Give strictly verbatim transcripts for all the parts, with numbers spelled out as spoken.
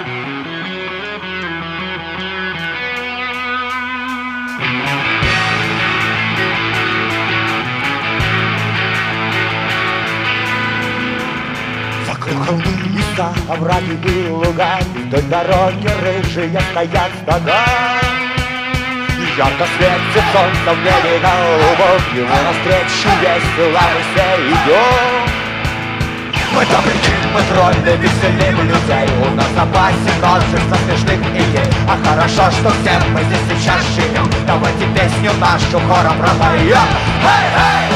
Вокруг холмы, леса, овраги и луга, вдоль дороги рыжие стоят стада. И ярко светит солнце в небе голубом, ему навстречу весело мы все идем. Мы добряки, мы тролли, веселим людей, у нас в запасе множество смешных идей. А хорошо, что все мы здесь сейчас живем, давайте песню нашу хором пропоем. Хей-хей!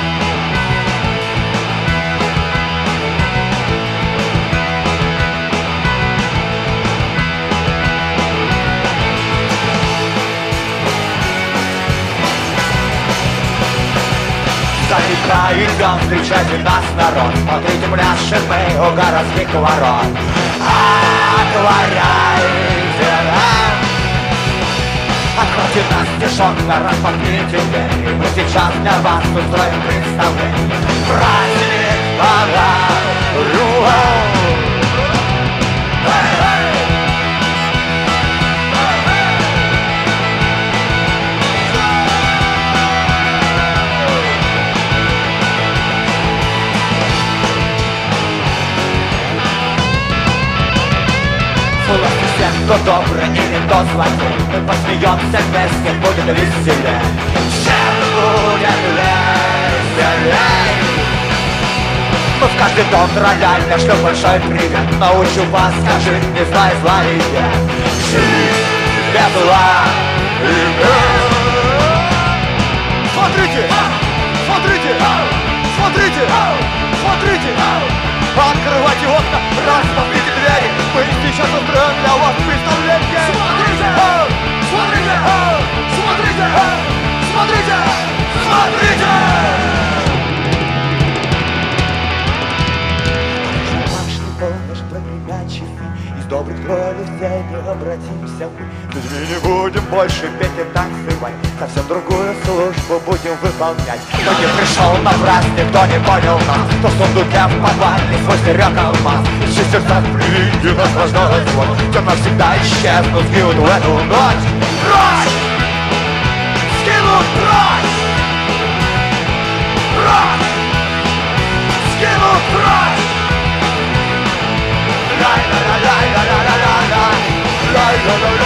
За река идем, встречайте нас, народ. Смотрите, пляшем мы у городских ворот. Отворяйте нам, откройте нас тишонно, распахните двери. Мы сейчас для вас устроим представление. Праздник пора. Кто добрый или кто злодей, мы посмеемся вместе, будет веселее. Всем будет веселей. Мы в каждый дом рояльно, что большой привет. Научу вас, скажи, не знай зла и нет. Жизнь без зла и нет. Смотрите, смотрите, смотрите, смотрите. Открывайте окна, распахните двери. Мы сейчас устроим для вас представление. Смотрите, смотрите, смотрите, смотрите, смотрите. Башни помнишь, прогремят часы. Из добрых троллей в тени обратимся мы. С людьми не будем больше петь и танцевать, совсем другую службу будем выполнять. Кто не пришел на праздник, кто не понял нас, кто в сундуке в подвале свой стерег алмаз. Все сердца привиди наслаждалась вот, кто навсегда исчезнут, сгинут в эту ночь. Прочь! Скинут прочь! Прочь! Скинут прочь! Лай-ла-ла-лай-ла-ла-ла-ла-лай! Лай-ла-ла-ла!